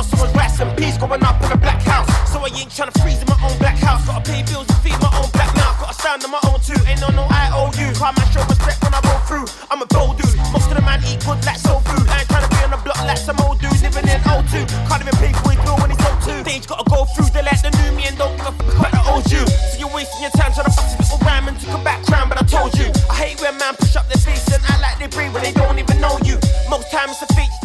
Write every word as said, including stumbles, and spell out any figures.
got someone's rice and peas going up in a black house. So I ain't tryna freeze in my own black house. Gotta pay bills and feed my own black mouth. Gotta stand on my own too, ain't no no I O U. Can't man show respect when I roll through. I'm a bold dude, most of the man eat good like soul food. I ain't tryna be on the block like some old dude living in O two. Can't even pay for his bill when he's O two. Stage gotta go through, they like the new me and don't give a fuck about the old you. So you're wasting your time tryna bust a little rhyme and took a back crown, but I told you I hate when man push up their face and act like they brave when they don't even know you. Most times it's a fake